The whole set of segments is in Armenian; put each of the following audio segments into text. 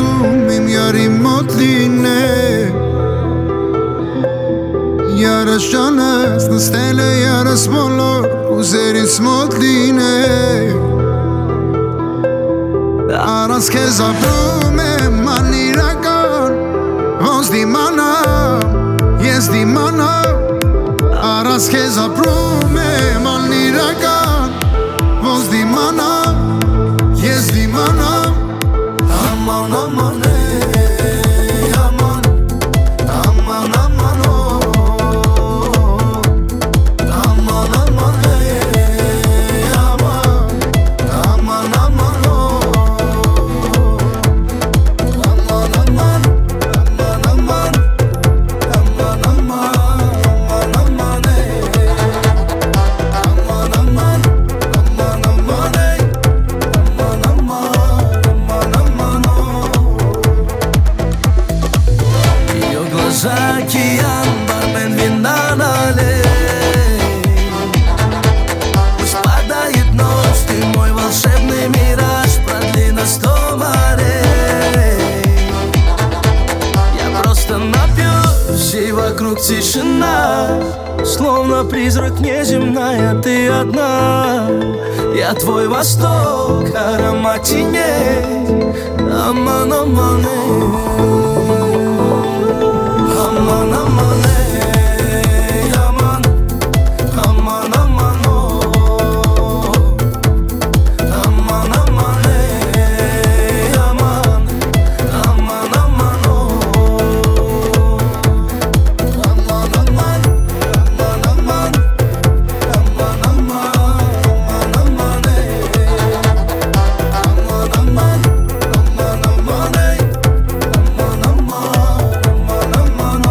ուզում իմ յարի մոտ լինել Յարս ջանս նստել է յարս բոլոր ուզերից մոտ լինել Առանց քեզ ապրում եմ անիրական Ոնց դիմանամ, ես դիմանամ Առանց քեզ ապրում եմ անիրական Ոնց դիմանամ, ես դիմանամ Aman aman ey aman Aman aman Aman aman ey aman Aman aman Aman aman Aman aman Aman aman Aman ey Aman aman Aman aman ey Aman aman Ее глаза океан, бармен вина налей Пусть падает ночь, ты мой волшебный мираж Продли на 100 морей Я просто напьюсь, и вокруг тишина Словно призрак неземная, ты одна Я твой восток, аромат теней Аман, аман, Aman aman ey aman Aman aman Aman aman ey aman Aman aman Aman aman Aman aman Aman aman Aman ey Aman aman Aman aman ey Aman aman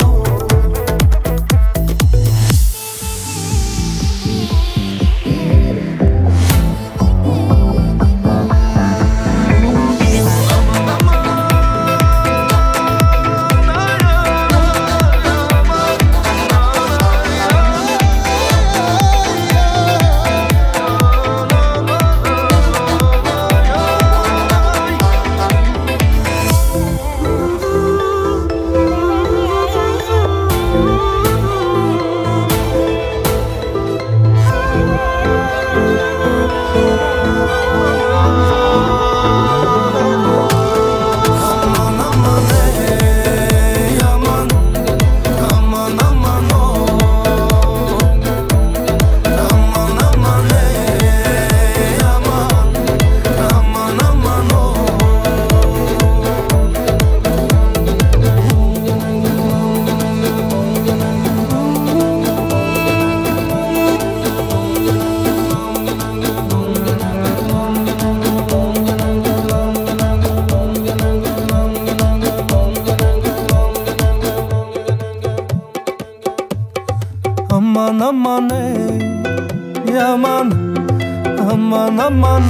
Aman aman ey aman Aman aman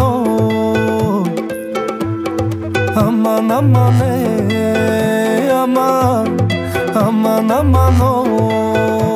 Aman aman ey aman Aman aman